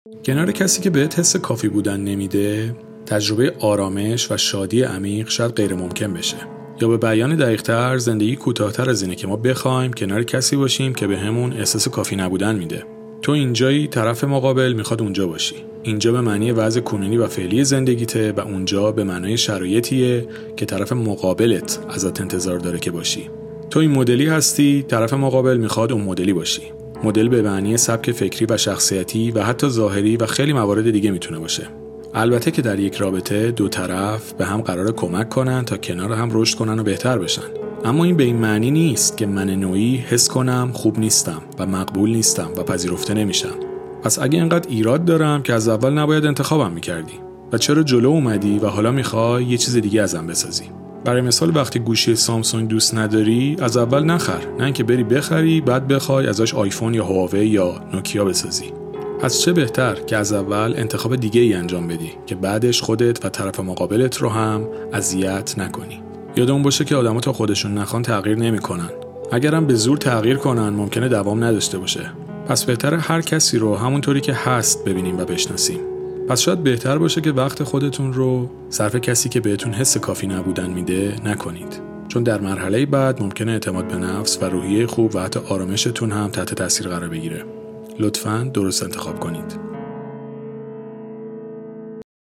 کنار کسی که بهت حس کافی بودن نمیده، تجربه آرامش و شادی عمیق شاید غیر ممکن بشه. یا به بیان دقیق‌تر، زندگی کوتاه‌تر از اینه که ما بخوایم کنار کسی باشیم که بهمون احساس کافی نبودن میده. تو اینجایی، طرف مقابل میخواد اونجا باشی. اینجا به معنی وضع کنونی و فعلی زندگیته و اونجا به معنای شرایطیه که طرف مقابلت ازت انتظار داره که باشی. تو این مدلی هستی، طرف مقابل میخواد اون مدلی باشی. مدل به معنی سبک فکری و شخصیتی و حتی ظاهری و خیلی موارد دیگه میتونه باشه. البته که در یک رابطه دو طرف به هم قراره کمک کنن تا کنار هم رشد کنن و بهتر بشن. اما این به این معنی نیست که من نوعی حس کنم خوب نیستم و مقبول نیستم و پذیرفته نمیشم. پس اگه اینقدر ایراد دارم که از اول نباید انتخابم میکردی و چرا جلو اومدی و حالا میخوای یه چیز دیگه ازم بسازی؟ برای مثال وقتی گوشی سامسونگ دوست نداری، از اول نخر، نه اینکه بری بخری بعد بخوای ازش آیفون یا هواوی یا نوکیا بسازی. پس چه بهتر که از اول انتخاب دیگه ای انجام بدی که بعدش خودت و طرف مقابلت رو هم اذیت نکنی. یادمون باشه که آدم‌ها تا خودشون نخوان تغییر نمی‌کنن. اگرم به زور تغییر کنن ممکنه دوام نداشته باشه. پس بهتره هر کسی رو همونطوری که هست ببینیم و بشناسیم. پس شاید بهتر باشه که وقت خودتون رو صرف کسی که بهتون حس کافی نبودن میده نکنید. چون در مرحله بعد ممکنه اعتماد به نفس و روحیه خوب و حتی آرامشتون هم تحت تاثیر قرار بگیره. لطفاً درست انتخاب کنید.